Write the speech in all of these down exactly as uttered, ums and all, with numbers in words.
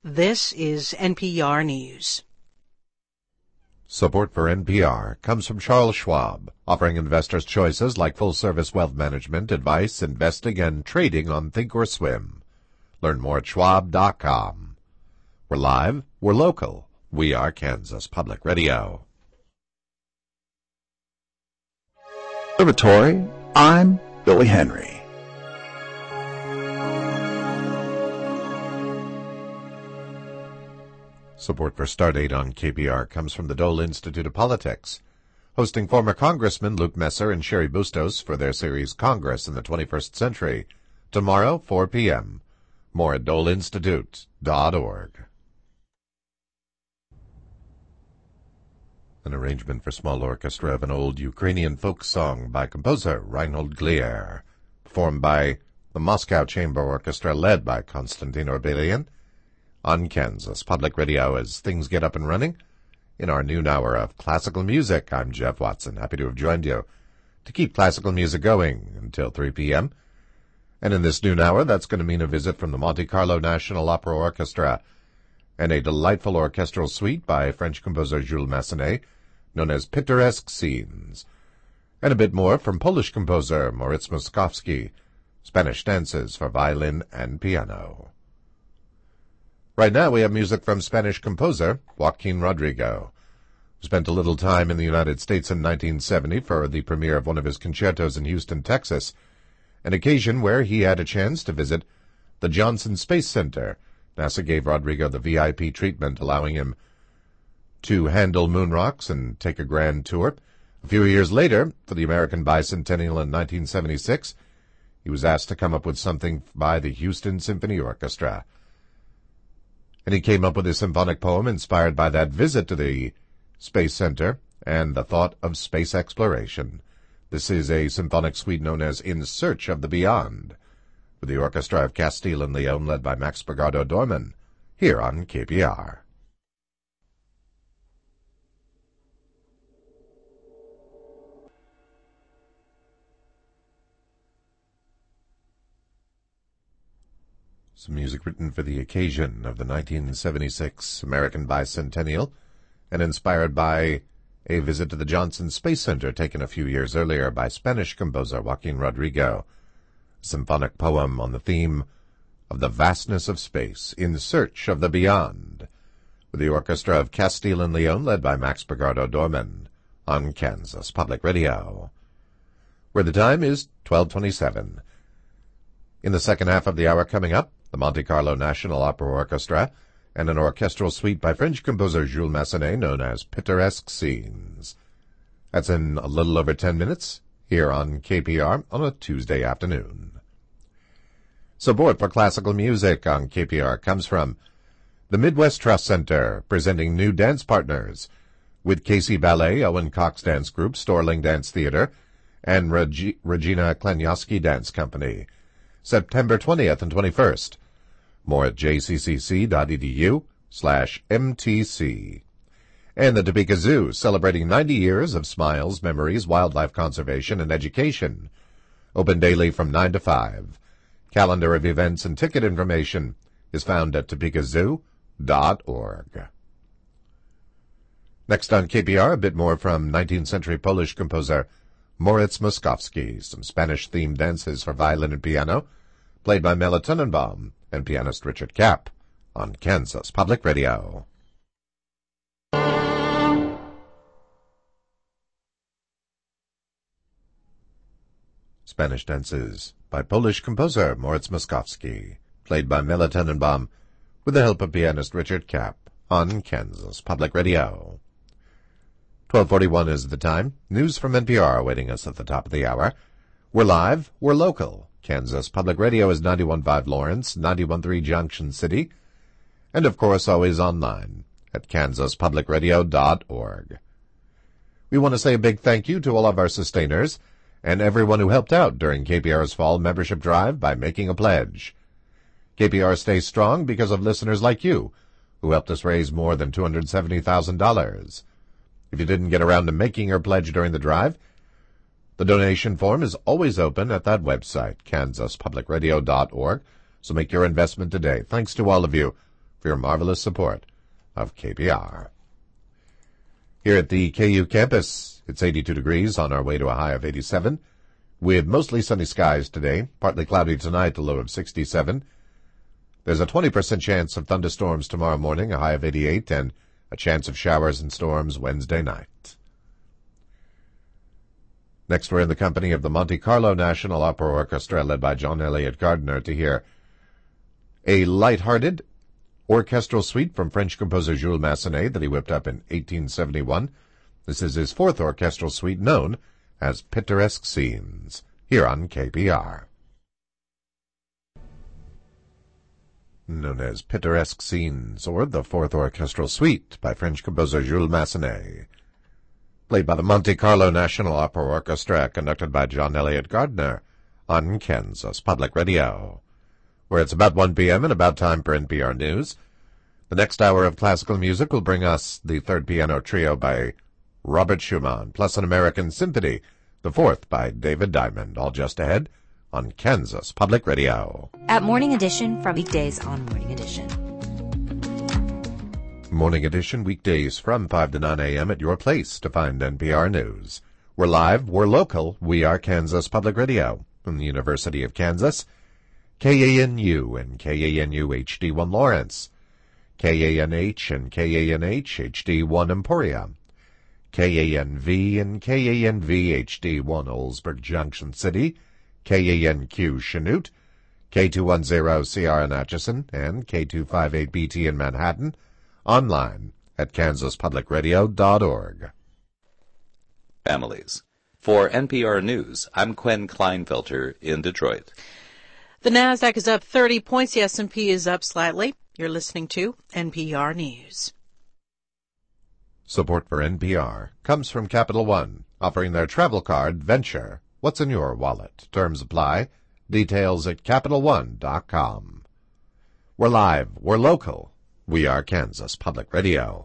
This is N P R News. Support for N P R comes from Charles Schwab, offering investors choices like full-service wealth management, advice, investing, and trading on Thinkorswim. Learn more at schwab dot com. We're live, we're local, we are Kansas Public Radio. Observatory, I'm Billy Henry. Support for Stardate on K P R comes from the Dole Institute of Politics, hosting former Congressmen Luke Messer and Sherry Bustos for their series Congress in the twenty-first Century, tomorrow, four p.m. More at dole institute dot org. An arrangement for small orchestra of an old Ukrainian folk song by composer Reinhold Glier, performed by the Moscow Chamber Orchestra led by Konstantin Orbelian, on Kansas Public Radio as things get up and running. In our noon hour of classical music, I'm Jeff Watson, happy to have joined you to keep classical music going until three p.m. And in this noon hour, that's going to mean a visit from the Monte Carlo National Opera Orchestra and a delightful orchestral suite by French composer Jules Massenet, known as Pittoresque Scenes, and a bit more from Polish composer Moritz Moszkowski, Spanish dances for violin and piano. Right now we have music from Spanish composer Joaquin Rodrigo, who spent a little time in the United States in nineteen seventy for the premiere of one of his concertos in Houston, Texas, an occasion where he had a chance to visit the Johnson Space Center. NASA gave Rodrigo the V I P treatment, allowing him to handle moon rocks and take a grand tour. A few years later, for the American Bicentennial in nineteen seventy-six, he was asked to come up with something by the Houston Symphony Orchestra. And he came up with a symphonic poem inspired by that visit to the Space Center and the thought of space exploration. This is a symphonic suite known as In Search of the Beyond, with the Orchestra of Castile and Leon led by Max Bergardo Dorman, here on K P R. Some music written for the occasion of the nineteen seventy-six American Bicentennial and inspired by a visit to the Johnson Space Center taken a few years earlier by Spanish composer Joaquin Rodrigo. A symphonic poem on the theme of the vastness of space, In Search of the Beyond, with the Orchestra of Castile and Leon led by Max Bergardo Dorman on Kansas Public Radio, where the time is twelve twenty-seven. In the second half of the hour coming up, the Monte Carlo National Opera Orchestra and an orchestral suite by French composer Jules Massenet known as Pittoresque Scenes. That's in a little over ten minutes, here on K P R on a Tuesday afternoon. Support for classical music on K P R comes from the Midwest Trust Center, presenting new dance partners with K C Ballet, Owen Cox Dance Group, Storling Dance Theater, and Reg- Regina Klaniowski Dance Company, September twentieth and twenty-first. More at j c c c dot e d u slash m t c. And the Topeka Zoo, celebrating ninety years of smiles, memories, wildlife conservation, and education. Open daily from nine to five. Calendar of events and ticket information is found at topeka zoo dot org. Next on K P R, a bit more from nineteenth century Polish composer Moritz Moszkowski, some Spanish-themed dances for violin and piano, played by Mela Tenenbaum and pianist Richard Kapp on Kansas Public Radio. Spanish dances by Polish composer Moritz Moszkowski, played by Mela Tenenbaum with the help of pianist Richard Kapp on Kansas Public Radio. twelve forty-one is the time. News from N P R awaiting us at the top of the hour. We're live, we're local. Kansas Public Radio is ninety-one point five Lawrence, ninety-one point three Junction City, and of course always online at kansas public radio dot org. We want to say a big thank you to all of our sustainers and everyone who helped out during K P R's fall membership drive by making a pledge. K P R stays strong because of listeners like you who helped us raise more than two hundred seventy thousand dollars. If you didn't get around to making your pledge during the drive, the donation form is always open at that website, kansas public radio dot org, so make your investment today. Thanks to all of you for your marvelous support of K B R. Here at the K U campus, it's eighty-two degrees on our way to a high of eighty-seven, with mostly sunny skies today, partly cloudy tonight, a low of sixty-seven. There's a twenty percent chance of thunderstorms tomorrow morning, a high of eighty-eight, and a chance of showers and storms Wednesday night. Next, we're in the company of the Monte Carlo National Opera Orchestra, led by John Elliott Gardiner, to hear a light-hearted orchestral suite from French composer Jules Massenet that he whipped up in eighteen seventy-one. This is his fourth orchestral suite, known as Pittoresque Scenes, here on K B R. Known as Pittoresque Scenes, or the Fourth Orchestral Suite by French composer Jules Massenet, played by the Monte Carlo National Opera Orchestra, conducted by John Elliott Gardiner, on Kansas Public Radio, where it's about one p.m. and about time for N P R News. The next hour of classical music will bring us the third piano trio by Robert Schumann, plus an American Symphony, the fourth by David Diamond, all just ahead on Kansas Public Radio. At Morning Edition from weekdays on Morning Edition. Morning Edition, weekdays from five to nine a.m. at your place to find N P R News. We're live, we're local, we are Kansas Public Radio from the University of Kansas, K A N U and K A N U H D one Lawrence, K A N H and K A N H H D one Emporia, K A N V and K A N V H D one Oldsburg Junction City, K A N Q Chanute, K two ten C R in Atchison, and K two fifty-eight B T in Manhattan, online at kansas public radio dot org. Families. For N P R News, I'm Quen Kleinfelter in Detroit. The Nasdaq is up thirty points. The S and P is up slightly. You're listening to N P R News. Support for N P R comes from Capital One, offering their travel card, Venture. What's in your wallet? Terms apply. Details at capital one dot com. We're live. We're local. We are Kansas Public Radio.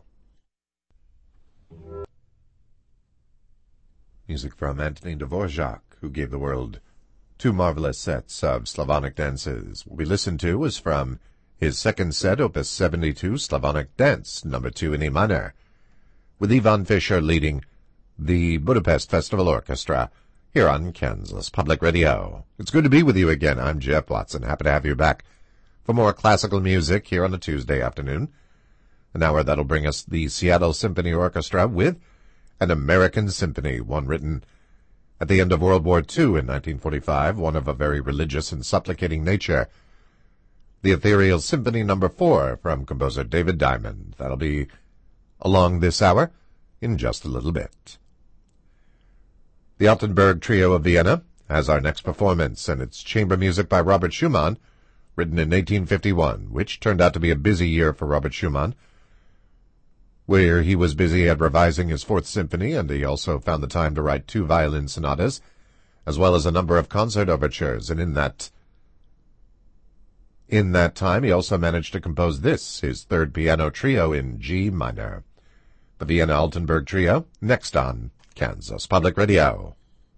Music from Anthony Dvorak, who gave the world two marvelous sets of Slavonic dances. What we listened to was from his second set, Opus seventy-two, Slavonic Dance, number two in E minor, with Ivan Fischer leading the Budapest Festival Orchestra, here on Kansas Public Radio. It's good to be with you again. I'm Jeff Watson. Happy to have you back for more classical music here on a Tuesday afternoon. An hour that'll bring us the Seattle Symphony Orchestra with an American Symphony, one written at the end of World War Two in nineteen forty-five, one of a very religious and supplicating nature. The Ethereal Symphony number four from composer David Diamond. That'll be along this hour in just a little bit. The Altenburg Trio of Vienna has our next performance, and it's chamber music by Robert Schumann, written in eighteen fifty-one, which turned out to be a busy year for Robert Schumann, where he was busy at revising his Fourth Symphony, and he also found the time to write two violin sonatas, as well as a number of concert overtures, and in that in that time he also managed to compose this, his third piano trio in G minor. The Vienna Altenburg Trio, next on Kansas Public Radio.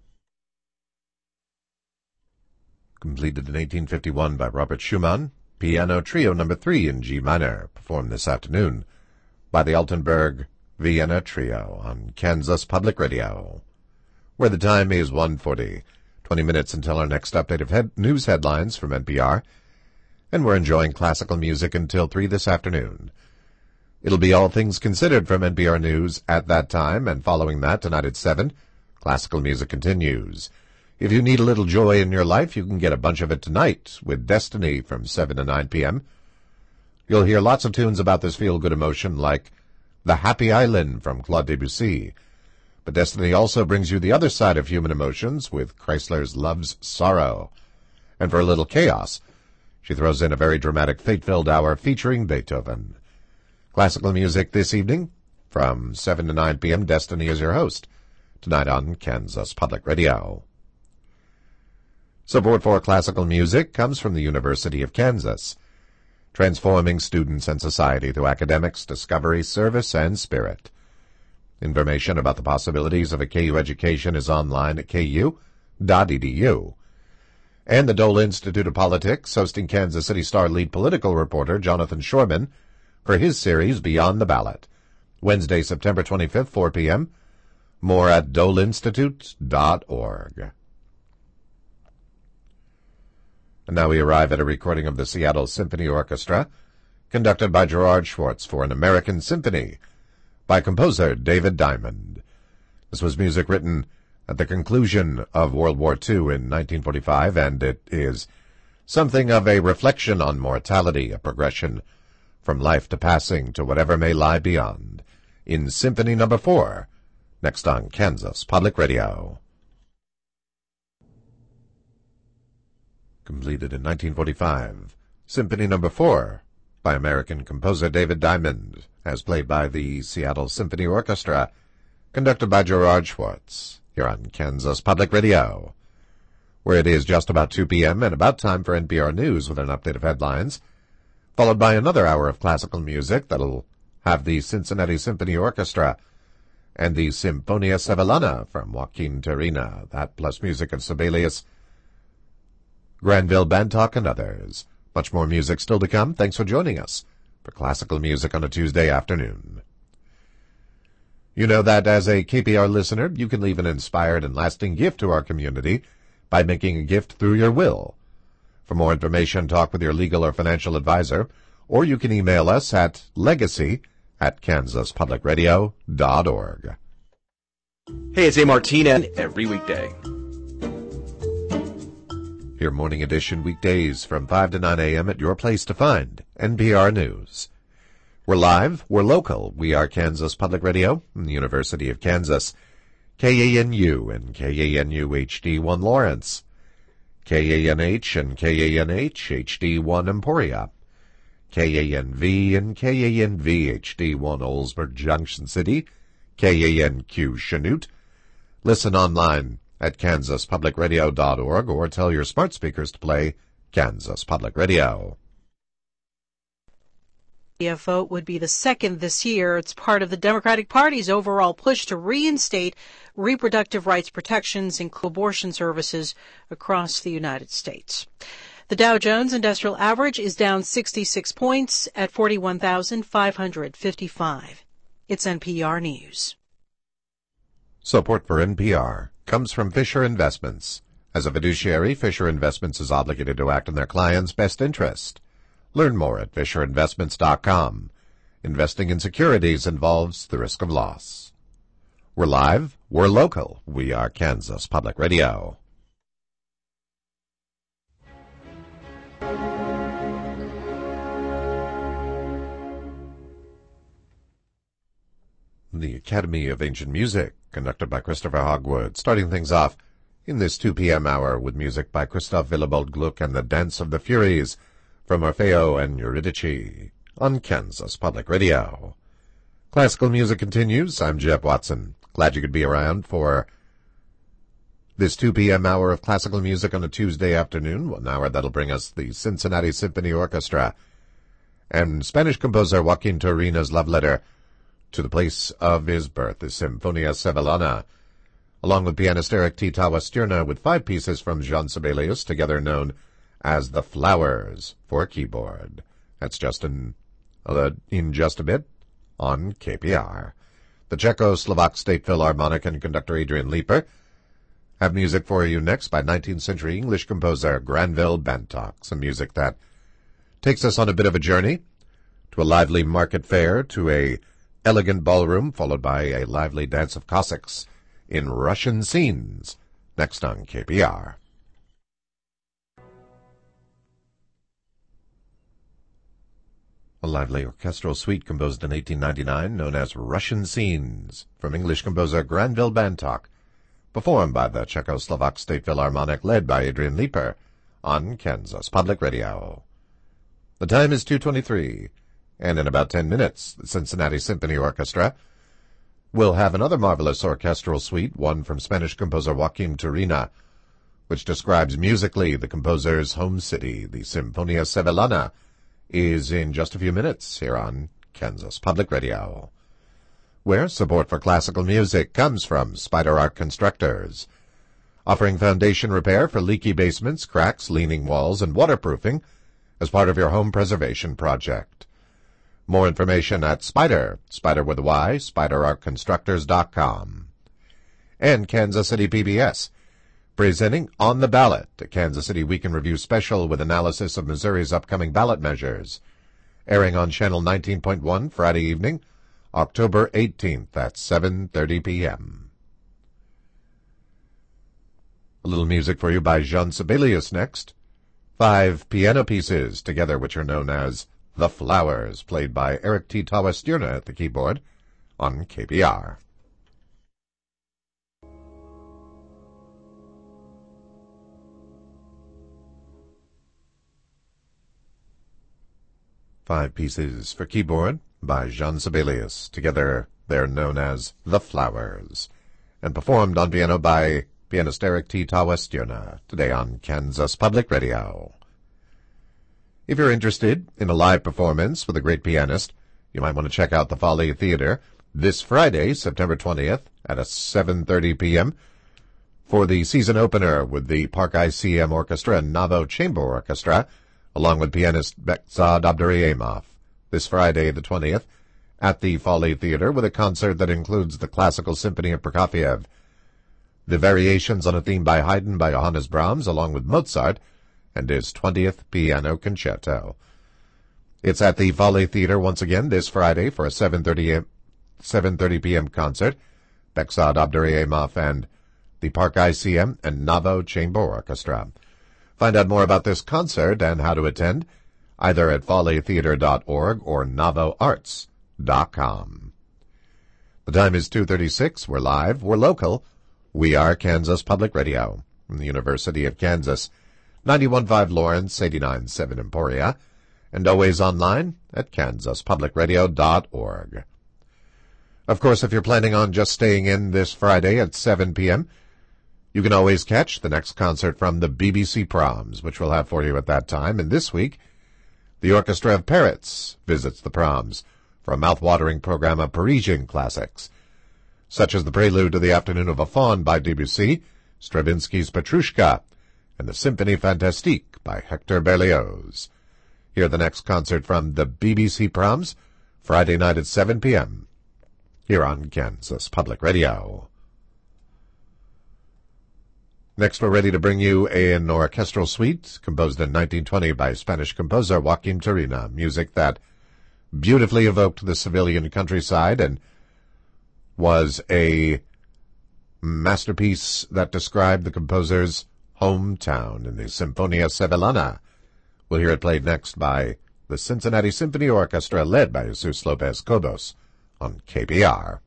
Completed in eighteen fifty-one by Robert Schumann, Piano Trio number three in G minor, performed this afternoon by the Altenburg Vienna Trio on Kansas Public Radio, where the time is one forty, twenty minutes until our next update of head- news headlines from N P R, and we're enjoying classical music until three this afternoon. It'll be All Things Considered from N P R News at that time, and following that, tonight at seven, classical music continues. If you need a little joy in your life, you can get a bunch of it tonight with Destiny from seven to nine p.m. You'll hear lots of tunes about this feel-good emotion, like The Happy Island from Claude Debussy. But Destiny also brings you the other side of human emotions with Chrysler's Love's Sorrow. And for a little chaos, she throws in a very dramatic, fate-filled hour featuring Beethoven. Classical music this evening from seven to nine p.m. Destiny is your host, tonight on Kansas Public Radio. Support for classical music comes from the University of Kansas, transforming students and society through academics, discovery, service, and spirit. Information about the possibilities of a K U education is online at k u dot e d u. And the Dole Institute of Politics, hosting Kansas City Star lead political reporter Jonathan Shorman, for his series Beyond the Ballot. Wednesday, September twenty-fifth, four p.m. More at dole institute dot org. And now we arrive at a recording of the Seattle Symphony Orchestra, conducted by Gerard Schwartz for an American Symphony, by composer David Diamond. This was music written at the conclusion of World War Two in nineteen forty-five, and it is something of a reflection on mortality, a progression from life to passing to whatever may lie beyond, in Symphony Number Four, next on Kansas Public Radio. Completed in nineteen forty-five, Symphony Number Four, by American composer David Diamond, as played by the Seattle Symphony Orchestra, conducted by Gerard Schwartz, here on Kansas Public Radio, where it is just about two p.m. and about time for N P R News with an update of headlines, followed by another hour of classical music that'll have the Cincinnati Symphony Orchestra and the Sinfonia Sevillana from Joaquin Turina, that plus music of Sibelius, Granville Bantock, and others. Much more music still to come. Thanks for joining us for classical music on a Tuesday afternoon. You know that as a K P R listener, you can leave an inspired and lasting gift to our community by making a gift through your will. For more information, talk with your legal or financial advisor, or you can email us at legacy at kansas public radio dot org. Hey, it's A. Martina every weekday. Hear Morning Edition weekdays from five to nine a.m. at your place to find, N P R News. We're live, we're local, we are Kansas Public Radio, and the University of Kansas, K A N U and K A N U H D one Lawrence, K A N H and K A N H H D one Emporia, K A N V and K A N V H D one Oldsburg Junction City, K A N Q Chanute. Listen online at kansas public radio dot org or tell your smart speakers to play Kansas Public Radio. The vote would be the second this year. It's part of the Democratic Party's overall push to reinstate reproductive rights protections, including abortion services across the United States. The Dow Jones Industrial Average is down sixty-six points at forty-one thousand five hundred fifty-five. It's N P R News. Support for N P R comes from Fisher Investments. As a fiduciary, Fisher Investments is obligated to act in their clients' best interest. Learn more at fisher investments dot com. Investing in securities involves the risk of loss. We're live, we're local, we are Kansas Public Radio. The Academy of Ancient Music, conducted by Christopher Hogwood, starting things off in this two p.m. hour with music by Christoph Willibald Gluck and the Dance of the Furies from Orfeo and Eurydice on Kansas Public Radio. Classical music continues. I'm Jeff Watson. Glad you could be around for this two p.m. hour of classical music on a Tuesday afternoon, one hour that'll bring us the Cincinnati Symphony Orchestra and Spanish composer Joaquin Turina's love letter to the place of his birth, the Sinfonia Sevillana, along with pianist Eric T. Tawa-Stirna with five pieces from Jean Sibelius, together known as The Flowers for keyboard. That's just in, uh, in just a bit on K P R. The Czechoslovak State Philharmonic and conductor Adrian Leeper have music for you next by nineteenth century English composer Granville Bantock, some music that takes us on a bit of a journey to a lively market fair, to a elegant ballroom, followed by a lively dance of Cossacks in Russian scenes, next on K P R. A lively orchestral suite composed in eighteen ninety-nine, known as Russian Scenes, from English composer Granville Bantock, performed by the Czechoslovak State Philharmonic, led by Adrian Leeper, on Kansas Public Radio. The time is two twenty-three, and in about ten minutes, the Cincinnati Symphony Orchestra will have another marvelous orchestral suite, one from Spanish composer Joaquin Turina, which describes musically the composer's home city. The Sinfonia Sevillana is in just a few minutes here on Kansas Public Radio, where support for classical music comes from Spider Art Constructors, offering foundation repair for leaky basements, cracks, leaning walls, and waterproofing as part of your home preservation project. More information at Spider, Spider with a Y, spider art constructors dot com. And Kansas City P B S, presenting On the Ballot, a Kansas City Week in Review special with analysis of Missouri's upcoming ballot measures, airing on Channel nineteen point one Friday evening, October eighteenth at seven thirty p.m. A little music for you by Jean Sibelius next. Five piano pieces together which are known as The Flowers, played by Eric T. Tawestierna at the keyboard on K B R. Five pieces for keyboard by Jean Sibelius. Together they're known as The Flowers, and performed on piano by pianist Eric T. Tawestierna, today on Kansas Public Radio. If you're interested in a live performance with a great pianist, you might want to check out the Folly Theater this Friday, September twentieth, at seven thirty p.m. for the season opener with the Park I C M Orchestra and Navo Chamber Orchestra, along with pianist Behzad Abduraimov, this Friday the twentieth, at the Folly Theater with a concert that includes the Classical Symphony of Prokofiev, the Variations on a Theme by Haydn by Johannes Brahms, along with Mozart, and his twentieth Piano Concerto. It's at the Folly Theater once again this Friday for a seven thirty p.m. concert. Behzad Abduraimov and the Park I C M and Navo Chamber Orchestra. Find out more about this concert and how to attend either at folly theater dot org or navo arts dot com. The time is two thirty-six. We're live. We're local. We are Kansas Public Radio from the University of Kansas, ninety-one point five Lawrence, eighty-nine point seven Emporia, and always online at kansas public radio dot org. Of course, if you're planning on just staying in this Friday at seven p.m., you can always catch the next concert from the B B C Proms, which we'll have for you at that time. And this week, the Orchestra of Parrots visits the Proms for a mouth-watering program of Parisian classics, such as the Prelude to the Afternoon of a Faun by Debussy, Stravinsky's Petrushka, and the Symphonie Fantastique by Hector Berlioz. Hear the next concert from the B B C Proms, Friday night at seven p.m., here on Kansas Public Radio. Next, we're ready to bring you an orchestral suite composed in nineteen twenty by Spanish composer Joaquim Turina, music that beautifully evoked the Sevillian countryside and was a masterpiece that described the composer's hometown in the Sinfonia Sevillana. We'll hear it played next by the Cincinnati Symphony Orchestra, led by Jesus Lopez Cobos, on K B R.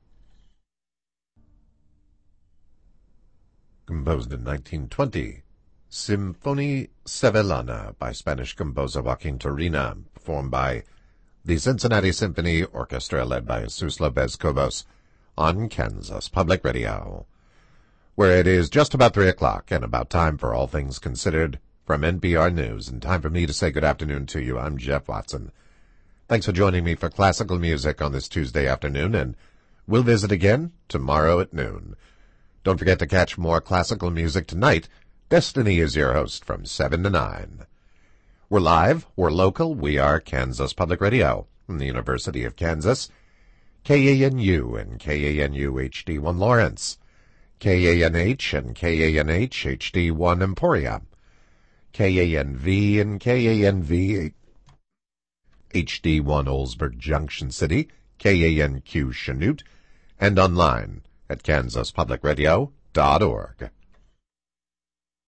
Composed in nineteen twenty, Sinfonia Sevillana by Spanish composer Joaquim Turina, performed by the Cincinnati Symphony Orchestra, led by Jesus Lopez Cobos, on Kansas Public Radio, where it is just about three o'clock and about time for All Things Considered from N P R News, and time for me to say good afternoon to you. I'm Jeff Watson. Thanks for joining me for classical music on this Tuesday afternoon, and we'll visit again tomorrow at noon. Don't forget to catch more classical music tonight. Destiny is your host from seven to nine. We're live, we're local, we are Kansas Public Radio from the University of Kansas, K A N U and K A N U H D one Lawrence, K A N H and K A N H H D one Emporia, K A N V and K A N V H D one Oldsburg Junction City, K A N Q Chanute, and online at kansas public radio dot org.